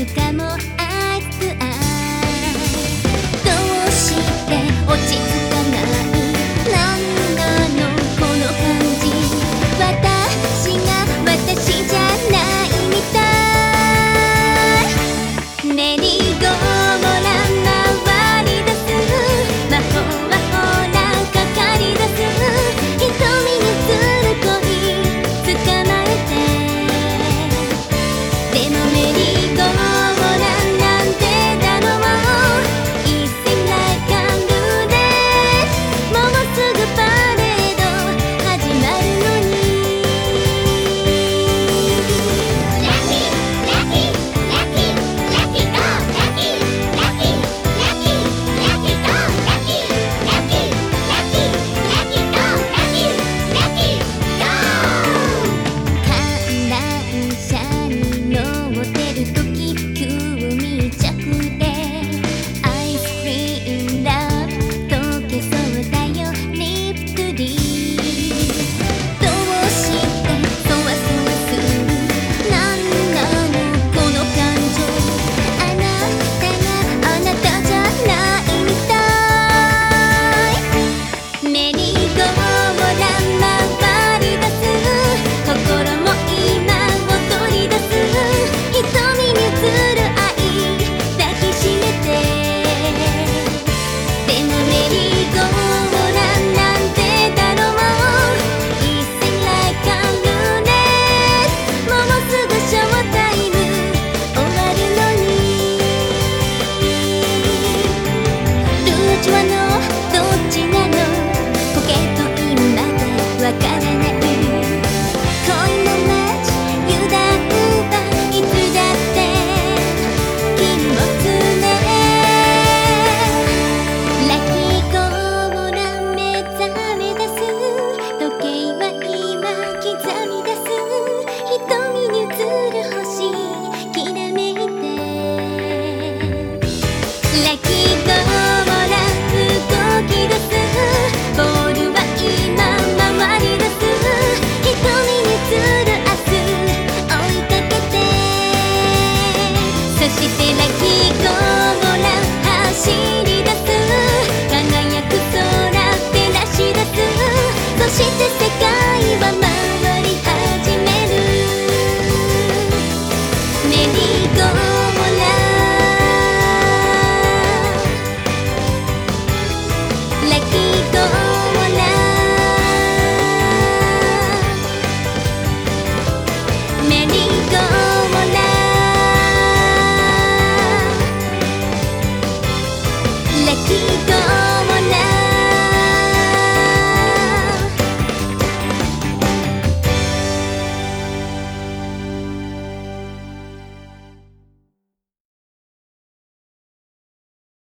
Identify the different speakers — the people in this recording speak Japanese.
Speaker 1: かも愛つつ愛どうして落ち着かないなんなのこの感じ私が私じゃないみたいメリーゴーラン回り出す魔法はほらかかり出す瞳に映る恋捕まえてでもメリーゴーランなんてだろう一線来カンルーですもうすぐパレード始まるのにラッキーラッキーラッキーラッキーゴーラッキーラッキーラッキーラッキーゴーラッキーラッキーラッキーラッキーゴーラッキーラッキーゴー観覧車に乗ってる時急密着でアイスクリームラブ溶けそうだよリップリどうしてそわそわするなんなのこの感情あなたがあなたじゃないみたいメリーゴーラン回り出す心も今踊り出す瞳に映る愛抱きしめてでもメリーゴーランなんてだろう一線来カンルーですもうすぐショータイム終わるのにルージュはのどっちなのポケットインまでわからない恋の街油断はいつだって禁物ねラッキーゴーラン目覚め出す時計は今刻み出す瞳に映る星きらめいてラッキーゴーラン動き出すボールは今回り出す瞳に映る明日追いかけてそしてラッキーゴーラン走り出す輝く空照らし出すそして世界は回り始めるメリーゴー